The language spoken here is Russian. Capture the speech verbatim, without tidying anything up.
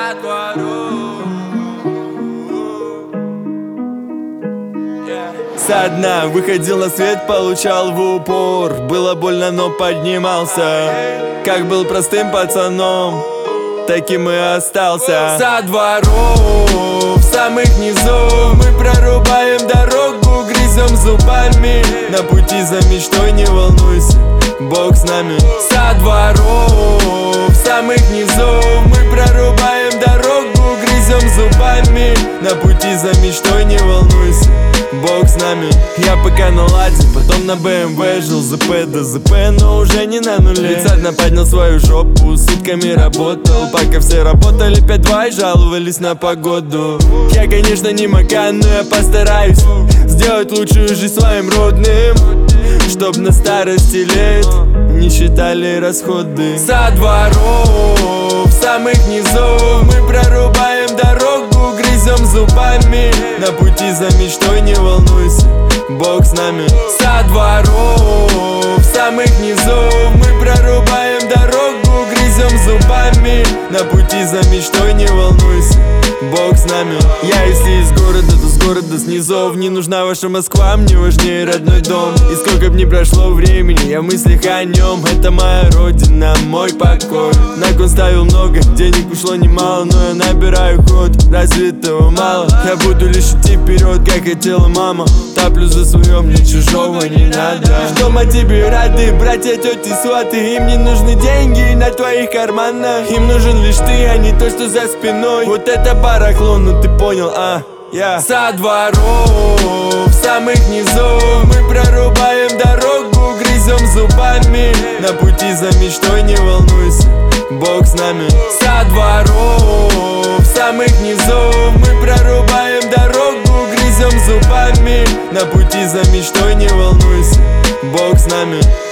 со дворов. Со дна выходил на свет, получал в упор. Было больно, но поднимался. Как был простым пацаном, таким и остался. Со дворов, самых низов, мы прорубаем дорогу, грызем зубами. На пути за мечтой не волнуйся, Бог с нами. Со дворов, самых низов, мы прорубаем дорогу, грызем зубами. На пути за мечтой не волнуйся, Бог с нами. Я пока на ладе, потом на бэ эм вэ. Жил ЗП до ЗП, но уже не на нуле. Тридцать поднял свою жопу, сутками работал. Пока все работали пять два и жаловались на погоду. Я, конечно, не Макан, но я постараюсь сделать лучшую жизнь своим родным, чтоб на старости лет не считали расходы. Со дворов, самых низов, мы прорубаем дорогу, грызем зубами. На пути за мечтой не волнуйся, Бог с нами. Со дворов, самых низов, мы прорубаем дорогу, грызем зубами. На пути за мечтой не волнуйся, Бог с нами. Я если из города, то с города, с низов. Не нужна ваша Москва, мне важнее родной дом. И сколько б ни прошло времени, я в мыслях о нем. Это моя родина, мой покой. На кон ставил много, денег ушло немало, но я набираю ход, разве этого мало? Я буду лишь идти вперед, как хотела мама. Топлю за свое, мне чужого не надо. Что о тебе рады, братья, тети, сваты. Им не нужны деньги на твоих карманах. Им нужен лишь ты, а не то, что за спиной. Вот это барахло, ну ты понял, а? Yeah. Со дворов, самых низов, мы прорубаем дорогу, грызем зубами. На пути за мечтой не волнуйся, Бог с нами. Со дворов, самых низов, мы прорубаем дорогу, грызем зубами. На пути за мечтой не волнуйся, Бог с нами.